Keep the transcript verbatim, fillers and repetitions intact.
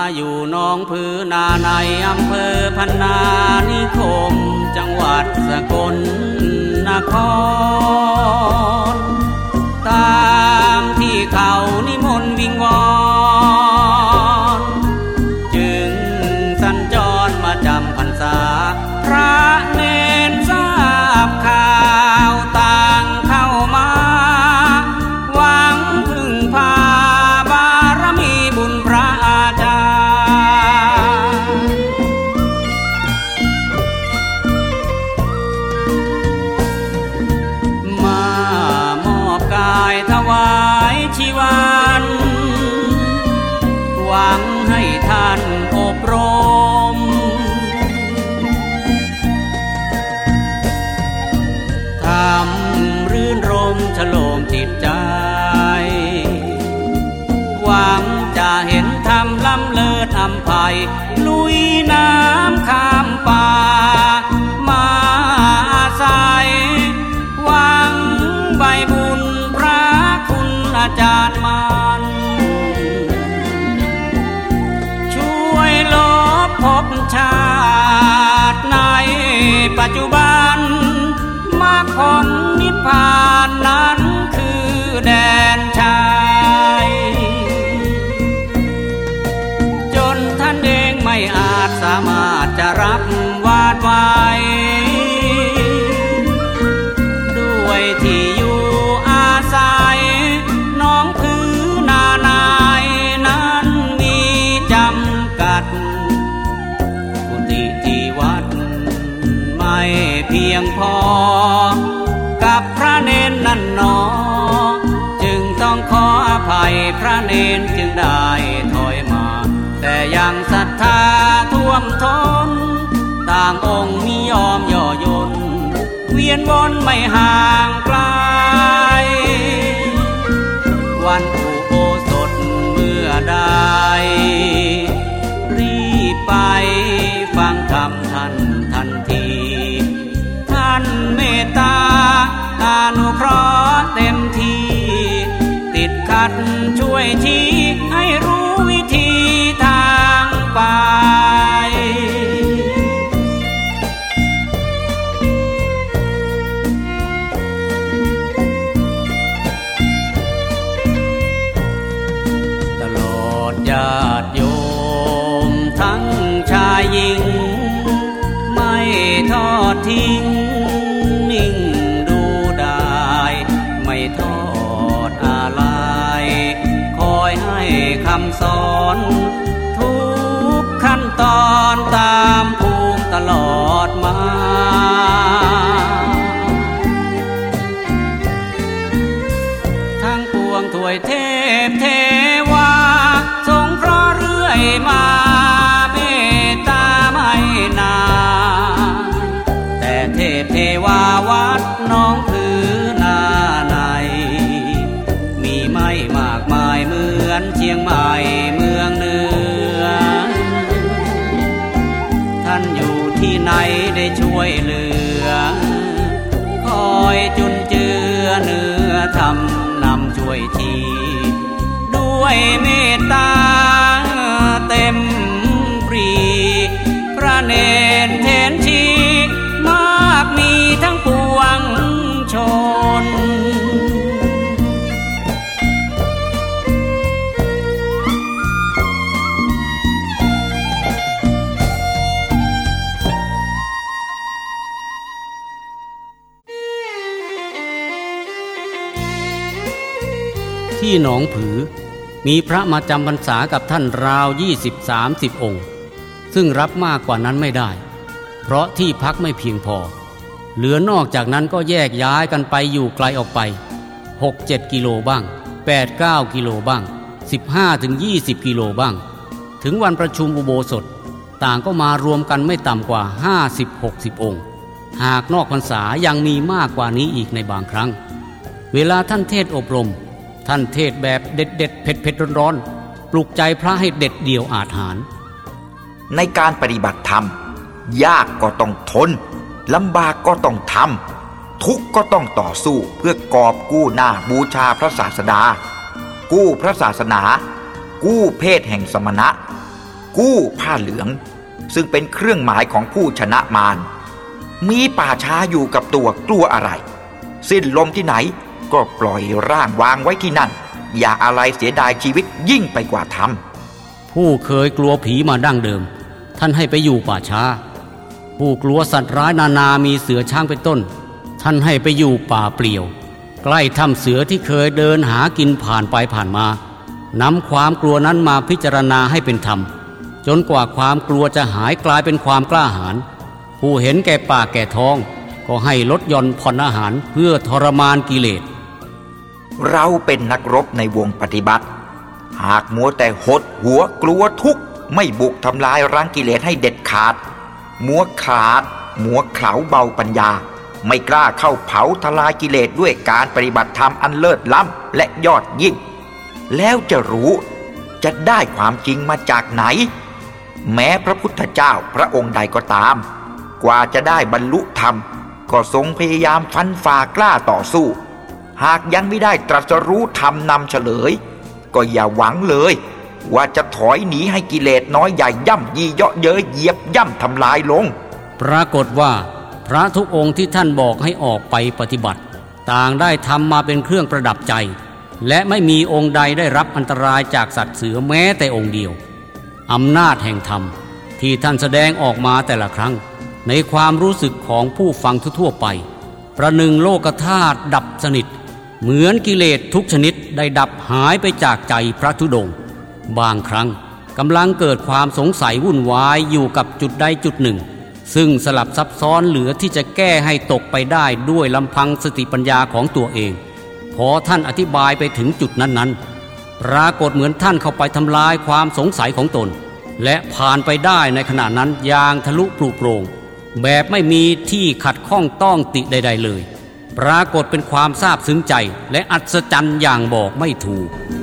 อยู่หนองผือนาในอำเภอพนานิคมจังหวัดสกลนครตามที่เขานิมนต์วิงวอนจึงสัญจรมาจำพรรษาพระเนนทราบข่าวต่างเข้ามาหวังพึ่งพาบารมีบุญพระอาจารย์มามอบกายถวายชีวันหวังให้ท่านอบรมทำรื่นรมฉโลมจิตใจหวังจะเห็นธรรมล้ำเลิศอำไพลุยน้ำข้ามป่ามาอาศัยหวังใบบุญพระคุณอาจารย์มันช่วยลบภพชาติในปัจจุบันมรรคผลนิพพานนั้นคือแดนชัยจนท่านเองไม่อาจสามารถจะรับวาดไว้ด้วยที่อยู่อาศัยน้องผือนา เพียงพอกับพระเนนนั่นหนอจึงต้องขออภัยพระเนนจึงได้ถอยมาแต่ยังศรัทธาท่วมท้นต่างองค์มิยอมย่อหย่นเวียนวนไม่ห่างไกลวันอุโบสถเมื่อใดรีบไปฟังธรรมท่านทันทีท่านเมตตาอนุเคราะห์เต็มที่ติดขัดช่วยชี้ให้รู้วิธีทางไปตลอดญาติโยมทั้งชายหญิงไม่ทอดทิ้งนิ่งดูได้ไม่ทอดอาลัยคอยให้คำสอนทุกขั้นตอนตามภูมิตลอดมาทั้งปวงถวยเทพเทวาทรงเพราะเรื่อยมาเมตตาไม่นานแต่เทพเทวาวัดน้องผือนาในมีไม่มากมายเหมือนเชียงใหม่เมืองเหนือท่านอยู่ที่ไหนได้ช่วยเหลือคอยจุนเจือเนื้อธรรมนำช่วยทีด้วยเมตตาเต็มปรีพระเนรเทนชีมากมีทั้งปวงชนที่หนองผือมีพระมาจำพรรษากับท่านราว ยี่สิบถึงสามสิบ องค์ซึ่งรับมากกว่านั้นไม่ได้เพราะที่พักไม่เพียงพอเหลือนอกจากนั้นก็แยกย้ายกันไปอยู่ไกลออกไป หกเจ็ด กิโลบ้าง แปดเก้า กิโลบ้าง สิบห้าถึงยี่สิบ กิโลบ้างถึงวันประชุมอุโบสถต่างก็มารวมกันไม่ต่ำกว่า ห้าสิบถึงหกสิบ องค์หากนอกพรรษายังมีมากกว่านี้อีกในบางครั้งเวลาท่านเทศอบรมท่านเทศแบบเด็ดเด็ดเผ็ดเผ็ดร้อนๆปลุกใจพระให้เด็ดเดี่ยวอาถรรพ์ในการปฏิบัติธรรมยากก็ต้องทนลำบากก็ต้องทำทุกข์ก็ต้องต่อสู้เพื่อกอบกู้หน้าบูชาพระศาสดากู้พระศาสนากู้เพศแห่งสมณะกู้ผ้าเหลืองซึ่งเป็นเครื่องหมายของผู้ชนะมารมีป่าช้าอยู่กับตัวกลัวอะไรสิ้นลมที่ไหนก็ปล่อยร่างวางไว้ที่นั่นอย่าอะไรเสียดายชีวิตยิ่งไปกว่าทำผู้เคยกลัวผีมาดั้งเดิมท่านให้ไปอยู่ป่าช้าผู้กลัวสัตว์ร้ายนานามีเสือช้างเป็นต้นท่านให้ไปอยู่ป่าเปลี่ยวใกล้ถ้ำเสือที่เคยเดินหากินผ่านไปผ่านมานำความกลัวนั้นมาพิจารณาให้เป็นธรรมจนกว่าความกลัวจะหายกลายเป็นความกล้าหาญผู้เห็นแก่ปากแก่ท้องก็ให้ลดหย่อนผ่อนอาหารเพื่อทรมานกิเลสเราเป็นนักรบในวงปฏิบัติหากมัวแต่หดหัวกลัวทุกข์ไม่บุกทำลายรังกิเลสให้เด็ดขาดมัวขาดมัวเขลาเบาปัญญาไม่กล้าเข้าเผาทลายกิเลสด้วยการปฏิบัติธรรมอันเลิศล้ำและยอดยิ่งแล้วจะรู้จะได้ความจริงมาจากไหนแม้พระพุทธเจ้าพระองค์ใดก็ตามกว่าจะได้บรรลุธรรมก็ทรงพยายามฟันฝ่ากล้าต่อสู้หากยังไม่ได้ตรัสรู้ธรรมนำเฉลยก็อย่าหวังเลยว่าจะถอยหนีให้กิเลสน้อยใหญ่ย่ำยีเยาะเย้ยเหยียบย่ำทำลายลงปรากฏว่าพระทุกองค์ที่ท่านบอกให้ออกไปปฏิบัติต่างได้ทำมาเป็นเครื่องประดับใจและไม่มีองค์ใดได้รับอันตรายจากสัตว์เสือแม้แต่องค์เดียวอำนาจแห่งธรรมที่ท่านแสดงออกมาแต่ละครั้งในความรู้สึกของผู้ฟังทั่วไปประหนึ่งโลกธาตุดับสนิทเหมือนกิเลสทุกชนิดได้ดับหายไปจากใจพระธุดงค์บางครั้งกำลังเกิดความสงสัยวุ่นวายอยู่กับจุดใดจุดหนึ่งซึ่งสลับซับซ้อนเหลือที่จะแก้ให้ตกไปได้ด้วยลำพังสติปัญญาของตัวเองพอท่านอธิบายไปถึงจุดนั้นๆปรากฏเหมือนท่านเข้าไปทำลายความสงสัยของตนและผ่านไปได้ในขณะนั้นอย่างทะลุปลุกโปร่งแบบไม่มีที่ขัดข้องต้องติใดๆเลยปรากฏเป็นความซาบซึ้งใจและอัศจรรย์อย่างบอกไม่ถูก